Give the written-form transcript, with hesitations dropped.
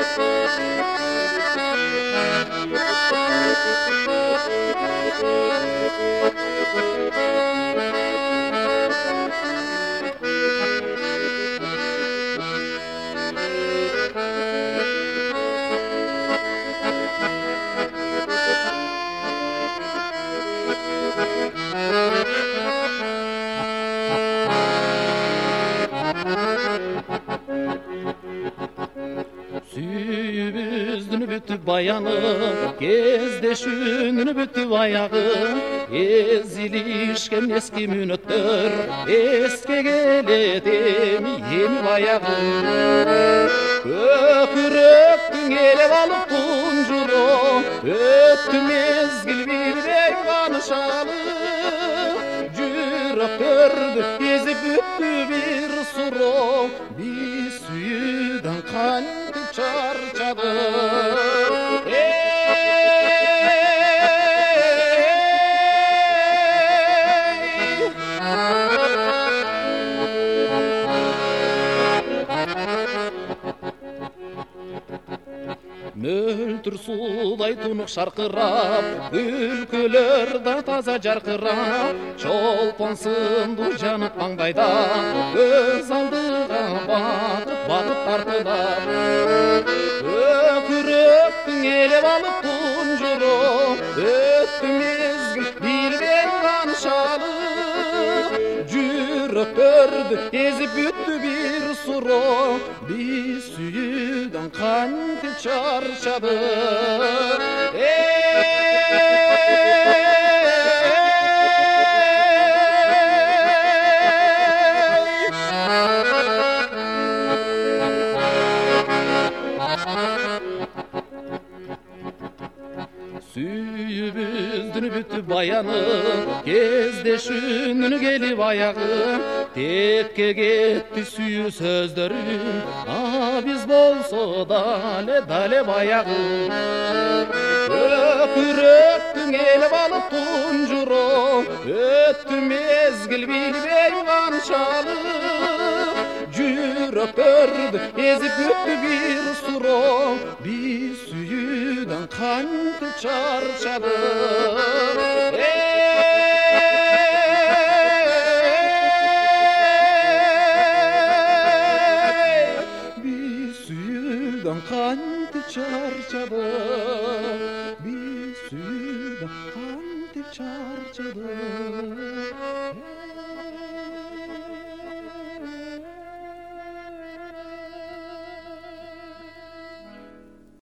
Сүйүбүздүн бүтүп баяны, кездешүүнүн бүтүп аягы, эзилишкен эски мүнөттөр эске келет эми баягы. Көкүрөктүн элеп алып тунжуру, өттү мезгил билбей канышалы, жүрөктөрдү эзип бүттү бир суроо, биз сүйүүдөн кантип çarçadık. Мөлтүр судай тунук шаркырап, күлкүлөр да таза жаркырап, чолпон сынду жанып маңдайда, көз алдыга батып тартылап. Көкүрөктүн элеп алып тунжуру, өттү мезгил билбей канышалы, жүрөктөрдү эзип бүттү бир суроо, биз сүйүүдөн кантип çarçadık. Сүйүбүздүн бүтүп баяны, кездешүүнүн келип аягы, текке кетти сүйүү сөздөрүм, биз болсо дале баягы. Көкүрөктүн элеп алып тунжуру, өттү мезгил билбей канышалы, жүрөктөрдү эзип бүттү бир суроо, биз сүйүүдөн кантип çarçadık. Biz suyudan kantip çarçadık. Biz suyudan kantip çarçadık.